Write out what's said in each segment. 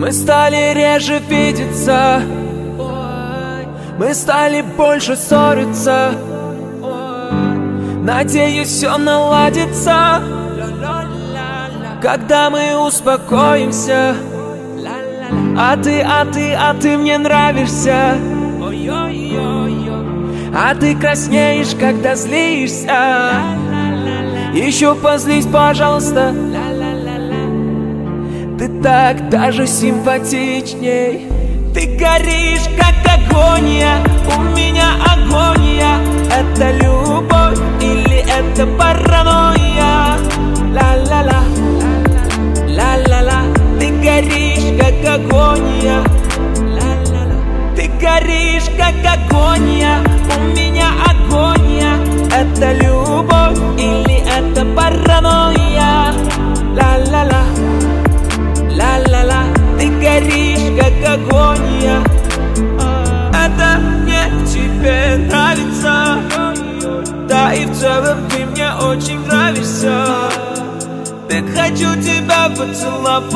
Мы стали реже видеться, мы стали больше ссориться. Надеюсь, все наладится, когда мы успокоимся. А ты мне нравишься. А ты краснеешь, когда злишься. Еще позлись, пожалуйста. Ты так даже симпатичней. Ты горишь, как агония. У меня агония. Это любовь или это паранойя? Ла-ла-ла, ла-ла-ла. Ты горишь, как агония. Ла-ла-ла. Ты горишь, как агония. У меня агония. Это любовь или это паранойя? Ла-ла-ла, ла-ла-ла. Ты горишь, как агония. Это мне тебе нравится. Да и в целом ты мне очень нравишься. Так хочу тебя поцеловать,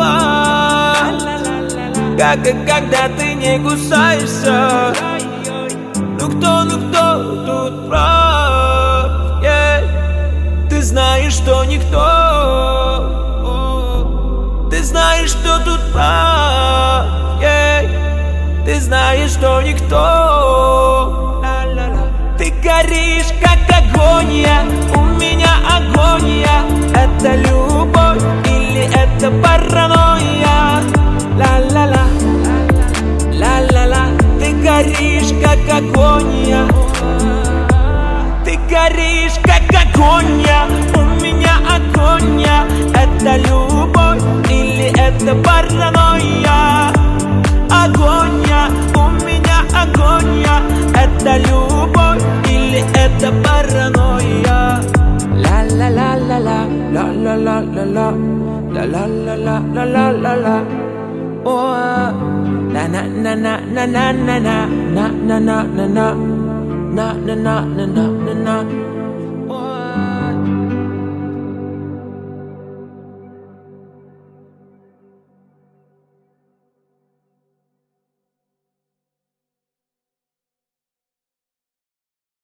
как и когда ты не кусаешься. Ну кто тут прав? Ты знаешь, что никто. Ты знаешь, что тут прав. Ты знаешь, что никто. Ты горишь, как агония. У меня агония. Это любовь или это паранойя? Ла-ла-ла, ла-ла-ла. Ты горишь, как агония. Ты горишь, как агония. У меня агония. Это любовь или это паранойя? Агония, у меня агония. Это любовь или это паранойя? Ла-ла-ла-ла-ла, ла-ла-ла-ла-ла, ла-ла-ла-ла-ла-ла-ла. О, на-на-на-на-на-на-на-на, на-на-на-на-на, на-на-на-на-на-на.